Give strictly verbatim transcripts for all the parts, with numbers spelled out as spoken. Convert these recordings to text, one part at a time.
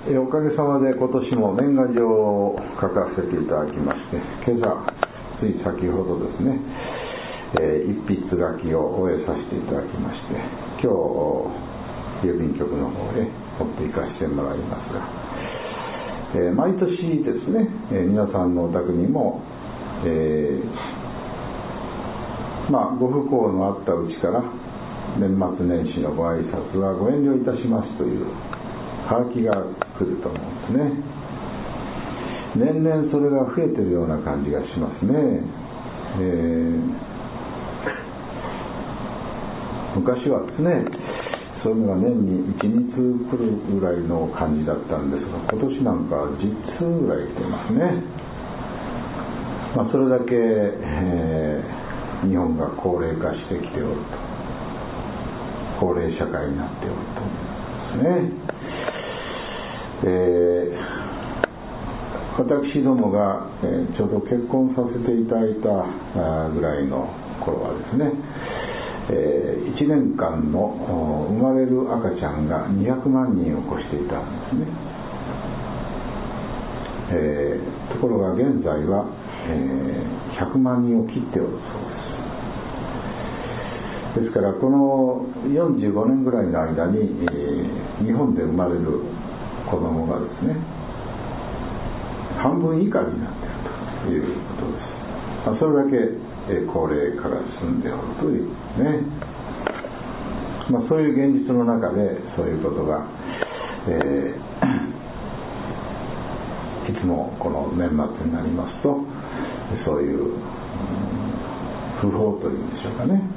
えおかげさまで今年も年賀状を書かせていただきまして、今朝つい先ほどですね、えー、一筆書きを終えさせていただきまして、今日郵便局の方へ持って行かせてもらいますが、えー、毎年ですね、えー、皆さんのお宅にも、えー、まあご不幸のあったうちから年末年始のご挨拶はご遠慮いたしますというはがきが来ると思うんですね。年々それが増えてるような感じがしますね。えー、昔はですね、そういうのが年にいち、に通来るぐらいの感じだったんですが、今年なんかじゅっ通ぐらい来てますね。まあ、それだけ、えー、日本が高齢化してきておると、高齢社会になっておると思いますね。えー、私どもが、えー、ちょうど結婚させていただいたぐらいの頃はですね、えー、いちねんかんの生まれる赤ちゃんがにひゃくまんにんを超していたんですね。えー、ところが現在は、えー、ひゃくまんにんを切っておるそうです。ですからこのよんじゅうごねんぐらいの間に、えー、日本で生まれる子供がですね、半分以下になっているということです。まあ、それだけ、えー、高齢化が進んでおるというね、まあ、そういう現実の中でそういうことが、えー、いつもこの年末になりますとそういう、うん、不法というんでしょうかね、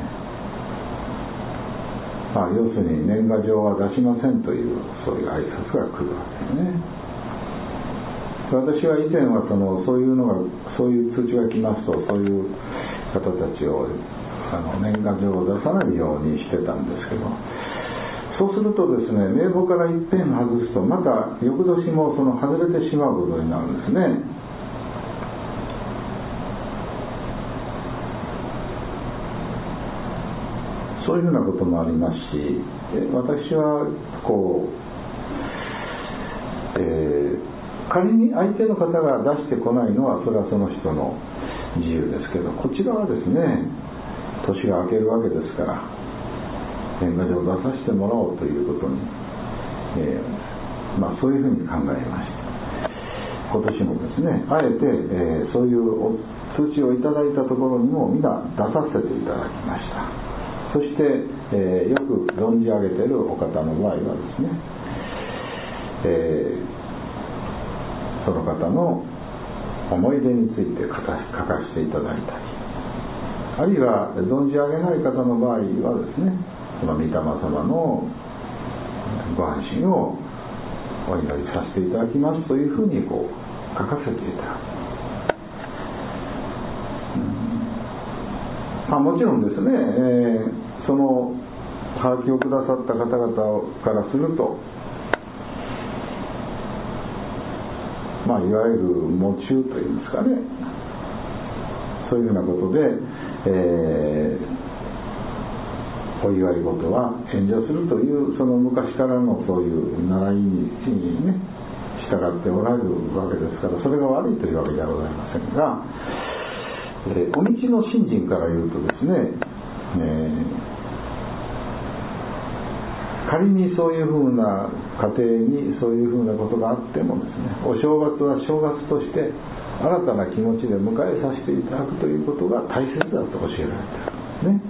まあ、要するに年賀状は出しませんというそういう挨拶が来るわけですね。私は以前はそのそういうのがそういう通知が来ますと、そういう方たちをあの年賀状を出さないようにしてたんですけど、そうするとですね、名簿から一遍外すとまた翌年もその外れてしまうことになるんですね。そういうふうなこともありますし、私はこう、えー、仮に相手の方が出してこないのはそれはその人の自由ですけど、こちらはですね、年が明けるわけですから年賀状を出させてもらおうということに、えーまあ、そういうふうに考えました。今年もですね、あえて、えー、そういう通知をいただいたところにもみんな出させていただきました。そして、えー、よく存じ上げているお方の場合はですね、えー、その方の思い出について書かせていただいたり、あるいは存じ上げない方の場合はですね、その御霊様のご安心をお祈りさせていただきますというふうにこう書かせていただく。まあ、もちろんですね、えー、そのはがきをくださった方々からすると、まあ、いわゆる喪中というんですかね、そういうふうなことで、えー、お祝い事は遠慮するというその昔からのそういう習いにね従っておられるわけですから、それが悪いというわけではございませんが、えー、お道の信心から言うとですね、えー、仮にそういうふうな家庭にそういうふうなことがあってもですね、お正月は正月として新たな気持ちで迎えさせていただくということが大切だと教えられているんですね。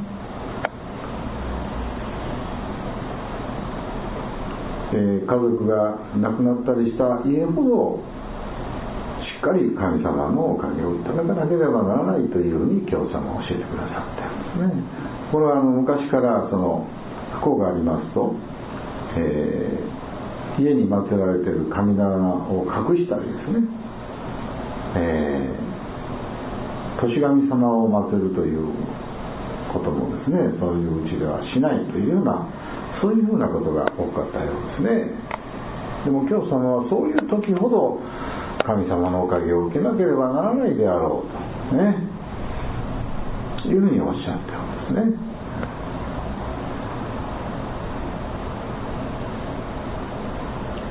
えー、家族が亡くなったりした家ほどしっかり神様のおかげをいただかなければならないというふうに教祖様は教えてくださっているんですね。これはあの昔からその不幸がありますと、えー、家に祀られている神棚を隠したりですね、えー、年神様を祀るということもですね、そういううちではしないというような、そういうふうなことが多かったようですね。でも教祖様はそういう時ほど神様のおかげを受けなければならないであろうとね、いうふうにおっしゃっておるんですね。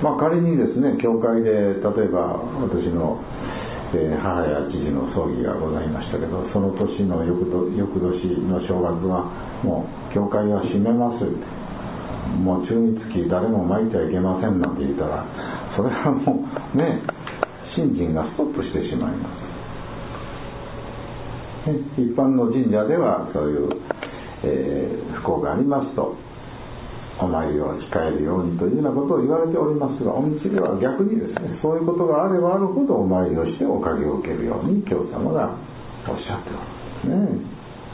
まあ、仮にですね、教会で例えば私の、えー、母や父の葬儀がございましたけど、その年の翌ど翌年の正月はもう教会は閉めます、もう中につき誰も参ってはいけませんなんて言ったら、それはもうね、信心がストップしてしまいます、ね、一般の神社ではそういう、えー、不幸がありますとお参りを控えるようにというようなことを言われておりますが、お道では逆にですね、そういうことがあればあるほどお参りをしておかげを受けるように教様がおっしゃっておるんですね。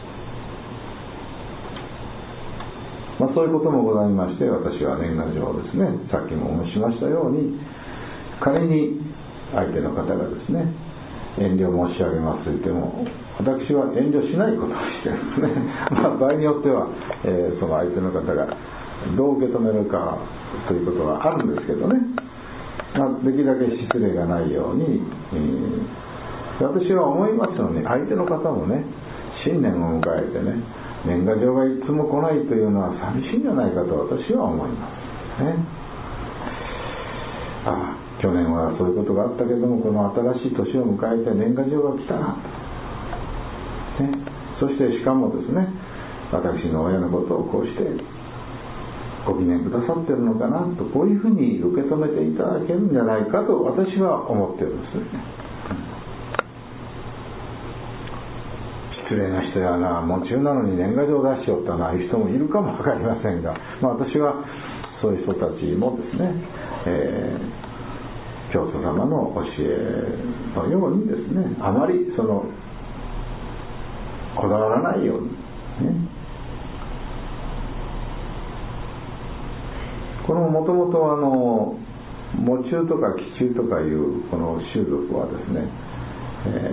まあ、そういうこともございまして、私は年賀状をですね、さっきも申しましたように、仮に相手の方がですね、遠慮申し上げますと言っても、私は遠慮しないことをしてるんですね。まあ、場合によっては、えー、その相手の方がどう受け止めるかということはあるんですけどね、まあ、できるだけ失礼がないように、えー、私は思いますのに、相手の方もね、新年を迎えてね、年賀状がいつも来ないというのは寂しいんじゃないかと私は思いますね。ああ、去年はそういうことがあったけども、この新しい年を迎えて年賀状が来たなと、ね、そしてしかもですね、私の親のことをこうしてご記念くださってるのかなと、こういうふうに受け止めていただけるんじゃないかと私は思ってるんですね。失礼な人やな、もう中なのに年賀状を出しよったな、いう人もいるかもわかりませんが、まあ、私はそういう人たちもですね、えー、教祖様の教えのようにですね、あまりそのこだわらないようにね。このもともとあの喪中とか忌中とかいうこの習俗はですね、え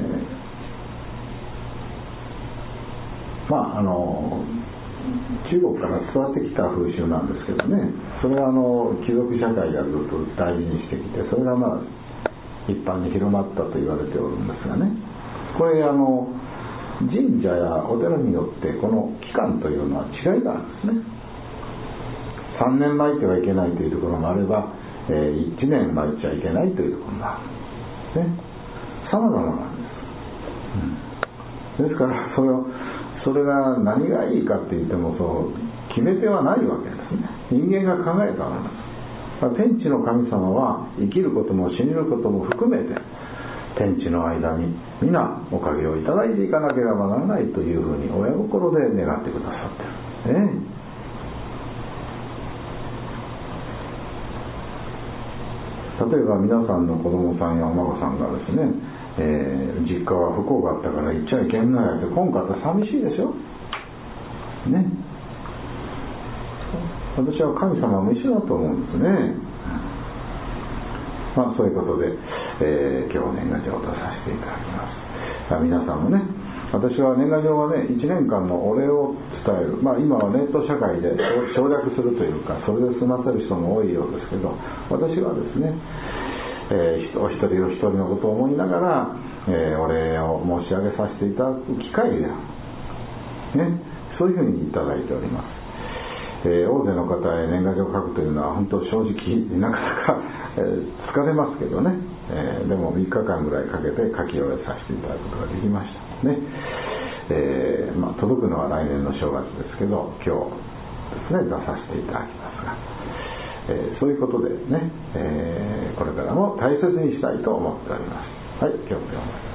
ー、まああの中国から伝わってきた風習なんですけどね、それはあの貴族社会がずっと大事にしてきて、それがまあ一般に広まったと言われておるんですがね、これあの神社やお寺によってこの期間というのは違いがあるんですね。さんねん巻いてはいけないというところもあれば、えー、いちねん巻いちゃいけないというところもある、ね、様々なんです、うん、ですからそれをそれが何がいいかって言ってもそう決め手はないわけですね。人間が考えたものです。天地の神様は生きることも死ぬことも含めて天地の間に皆おかげをいただいていかなければならないというふうに親心で願ってくださってる、ね。例えば皆さんの子供さんやお孫さんがですね、えー、実家は不幸があったから行っちゃいけんのやって今回は寂しいでしょね。私は神様も一緒だと思うんですね。まあそういうことで、えー、今日年賀状を出させていただきます。皆さんもね、私は年賀状はね、いちねんかんのお礼を伝える、まあ今はネット社会で省略するというか、それで済ませる人も多いようですけど、私はですね、えー、お一人お一人のことを思いながら、えー、お礼を申し上げさせていただく機会である、ね、そういうふうにいただいております。えー、大勢の方へ年賀状を書くというのは本当正直なかなか、えー、疲れますけどね、えー、でもみっかかんぐらいかけて書き終えさせていただくことができましたね。えーまあ、届くのは来年の正月ですけど、今日ですね出させていただきますが、えー、そういうことでね、えー、これからも大切にしたいと思っております。はい、今日も